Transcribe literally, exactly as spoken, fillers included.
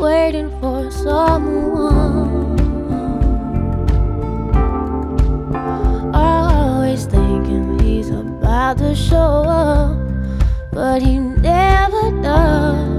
waiting for someone. Always thinking he's about to show up, but he never does.